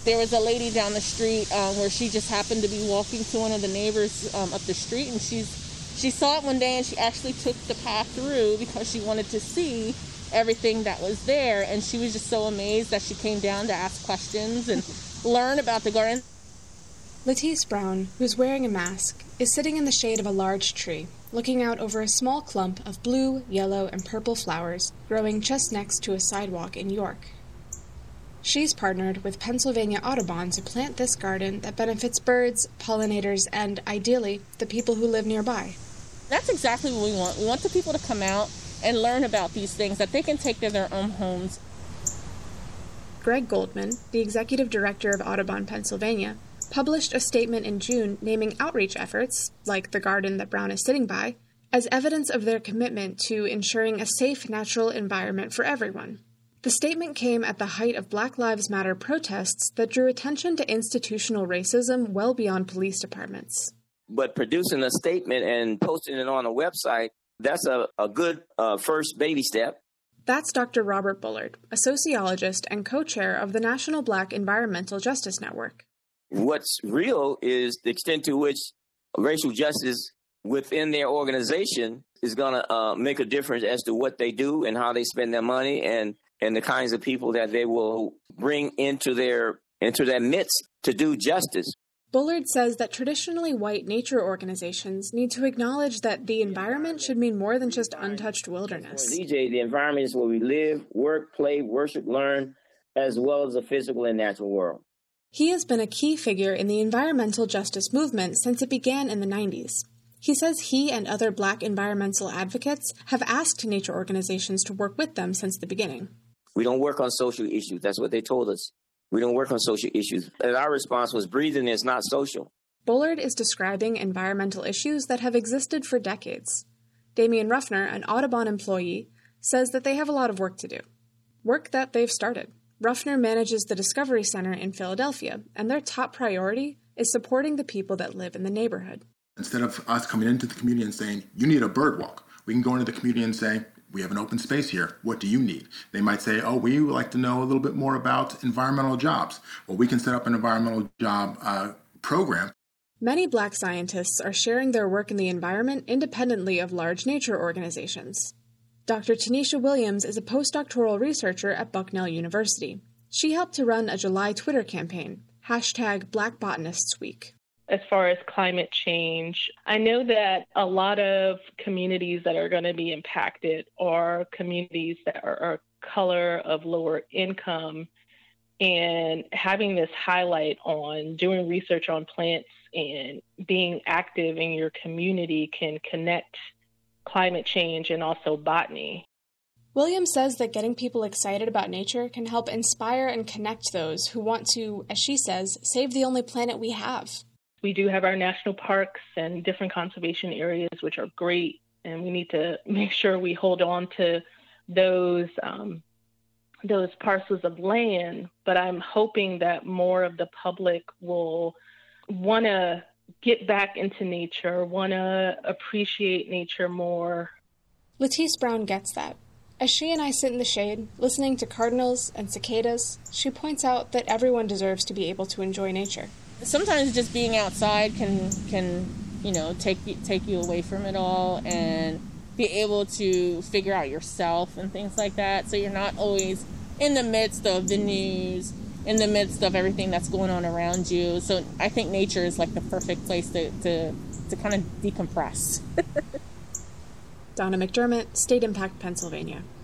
There was a lady down the street where she just happened to be walking to one of the neighbors up the street, and she saw it one day, and she actually took the path through because she wanted to see everything that was there, and she was just so amazed that she came down to ask questions and learn about the garden. Latisse Brown, who's wearing a mask, is sitting in the shade of a large tree, looking out over a small clump of blue, yellow, and purple flowers growing just next to a sidewalk in York. She's partnered with Pennsylvania Audubon to plant this garden that benefits birds, pollinators, and, ideally, the people who live nearby. That's exactly what we want. We want the people to come out and learn about these things that they can take to their own homes. Greg Goldman, the executive director of Audubon Pennsylvania, published a statement in June naming outreach efforts, like the garden that Brown is sitting by, as evidence of their commitment to ensuring a safe, natural environment for everyone. The statement came at the height of Black Lives Matter protests that drew attention to institutional racism well beyond police departments. But producing a statement and posting it on a website, that's a good first baby step. That's Dr. Robert Bullard, a sociologist and co-chair of the National Black Environmental Justice Network. What's real is the extent to which racial justice within their organization is going to make a difference as to what they do and how they spend their money and the kinds of people that they will bring into their midst to do justice. Bullard says that traditionally white nature organizations need to acknowledge that the environment should mean more than just untouched wilderness. For DJ, the environment is where we live, work, play, worship, learn, as well as the physical and natural world. He has been a key figure in the environmental justice movement since it began in the 90s. He says he and other Black environmental advocates have asked nature organizations to work with them since the beginning. We don't work on social issues. That's what they told us. We don't work on social issues. And our response was breathing is not social. Bullard is describing environmental issues that have existed for decades. Damian Ruffner, an Audubon employee, says that they have a lot of work to do. Work that they've started. Ruffner manages the Discovery Center in Philadelphia, and their top priority is supporting the people that live in the neighborhood. Instead of us coming into the community and saying, you need a bird walk, we can go into the community and say, we have an open space here. What do you need? They might say, oh, we would like to know a little bit more about environmental jobs. Well, we can set up an environmental job program. Many Black scientists are sharing their work in the environment independently of large nature organizations. Dr. Tanisha Williams is a postdoctoral researcher at Bucknell University. She helped to run a July Twitter campaign, #BlackBotanists Week. As far as climate change, I know that a lot of communities that are going to be impacted are communities that are color of lower income, and having this highlight on doing research on plants and being active in your community can connect climate change and also botany. Williams says that getting people excited about nature can help inspire and connect those who want to, as she says, save the only planet we have. We do have our national parks and different conservation areas, which are great, and we need to make sure we hold on to those parcels of land. But I'm hoping that more of the public will want to get back into nature, want to appreciate nature more. Latisse Brown gets that. As she and I sit in the shade, listening to cardinals and cicadas, she points out that everyone deserves to be able to enjoy nature. Sometimes just being outside can take you away from it all and be able to figure out yourself and things like that. So you're not always in the midst of the news, in the midst of everything that's going on around you. So I think nature is like the perfect place to kind of decompress. Donna McDermott, State Impact, Pennsylvania.